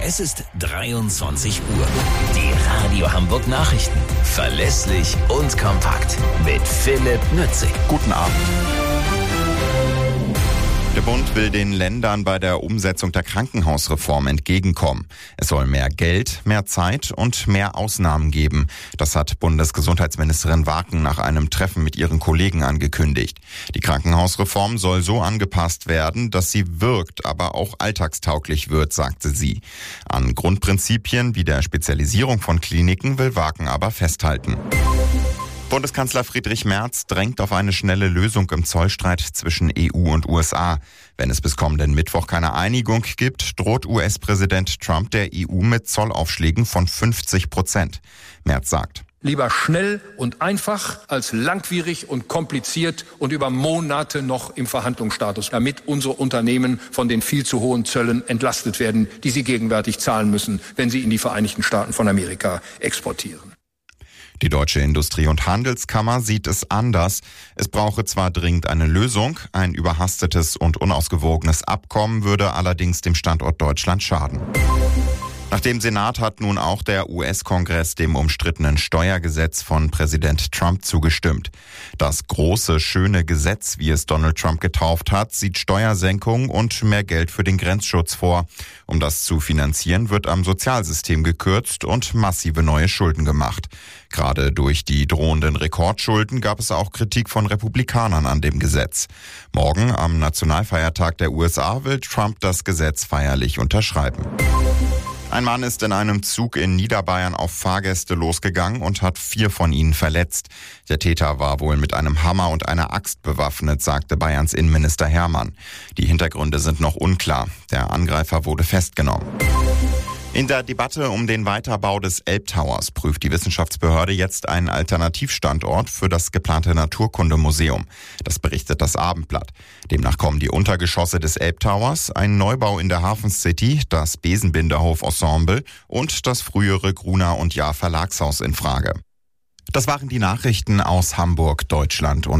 Es ist 23 Uhr. Die Radio Hamburg Nachrichten. Verlässlich und kompakt. Mit Philipp Nützig. Guten Abend. Der Bund will den Ländern bei der Umsetzung der Krankenhausreform entgegenkommen. Es soll mehr Geld, mehr Zeit und mehr Ausnahmen geben. Das hat Bundesgesundheitsministerin Waken nach einem Treffen mit ihren Kollegen angekündigt. Die Krankenhausreform soll so angepasst werden, dass sie wirkt, aber auch alltagstauglich wird, sagte sie. An Grundprinzipien wie der Spezialisierung von Kliniken will Waken aber festhalten. Bundeskanzler Friedrich Merz drängt auf eine schnelle Lösung im Zollstreit zwischen EU und USA. Wenn es bis kommenden Mittwoch keine Einigung gibt, droht US-Präsident Trump der EU mit Zollaufschlägen von 50%. Merz sagt: Lieber schnell und einfach als langwierig und kompliziert und über Monate noch im Verhandlungsstatus, damit unsere Unternehmen von den viel zu hohen Zöllen entlastet werden, die sie gegenwärtig zahlen müssen, wenn sie in die Vereinigten Staaten von Amerika exportieren. Die Deutsche Industrie- und Handelskammer sieht es anders. Es brauche zwar dringend eine Lösung, ein überhastetes und unausgewogenes Abkommen würde allerdings dem Standort Deutschland schaden. Nach dem Senat hat nun auch der US-Kongress dem umstrittenen Steuergesetz von Präsident Trump zugestimmt. Das große, schöne Gesetz, wie es Donald Trump getauft hat, sieht Steuersenkungen und mehr Geld für den Grenzschutz vor. Um das zu finanzieren, wird am Sozialsystem gekürzt und massive neue Schulden gemacht. Gerade durch die drohenden Rekordschulden gab es auch Kritik von Republikanern an dem Gesetz. Morgen, am Nationalfeiertag der USA, will Trump das Gesetz feierlich unterschreiben. Ein Mann ist in einem Zug in Niederbayern auf Fahrgäste losgegangen und hat 4 von ihnen verletzt. Der Täter war wohl mit einem Hammer und einer Axt bewaffnet, sagte Bayerns Innenminister Hermann. Die Hintergründe sind noch unklar. Der Angreifer wurde festgenommen. In der Debatte um den Weiterbau des Elbtowers prüft die Wissenschaftsbehörde jetzt einen Alternativstandort für das geplante Naturkundemuseum. Das berichtet das Abendblatt. Demnach kommen die Untergeschosse des Elbtowers, ein Neubau in der Hafencity, das Besenbinderhof-Ensemble und das frühere Gruner & Jahr Verlagshaus in Frage. Das waren die Nachrichten aus Hamburg, Deutschland und